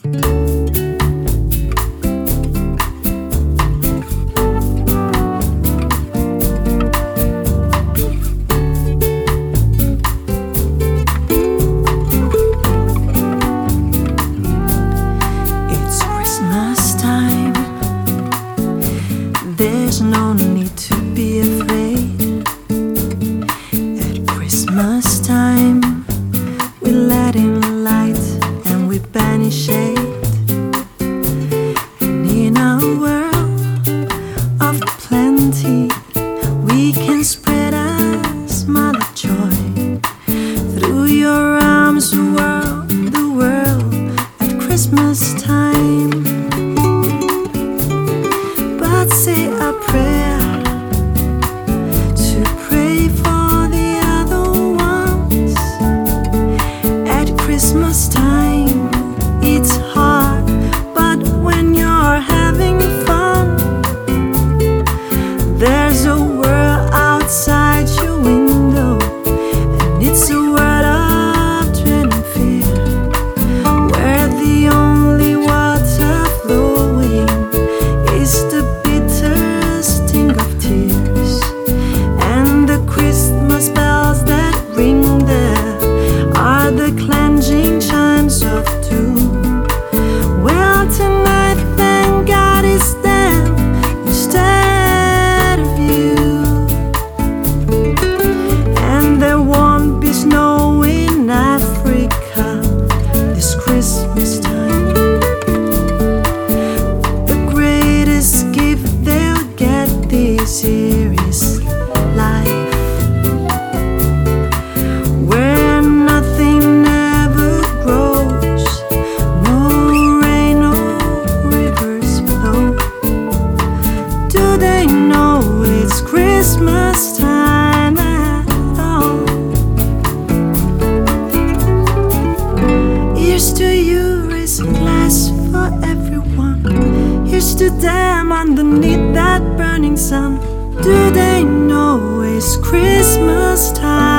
There's no need to be afraid. At Christmas time, we let in light and we banish shade. And in a world of plenty, we can spread a smile of joy. Through your arms, the world at Christmas time. But say a prayer to pray for the other ones. At Christmas time, it's hard, but when you're having fun, there's a world outside your window, and it's a world of dread and fear, where the only water flowing is the sting of tears, and the Christmas bells that ring there are the cleansing chimes of doom. Well, tonight, thank God it's them instead of you, and there won't be snow in Africa this Christmas time. The greatest gift they'll get this year is life, where nothing ever grows, no rain, no rivers flow. Do they know it's Christmas time at all? Here's to you, is a glass for everyone. Here's to them underneath that burning sun. Do they know it's Christmas time?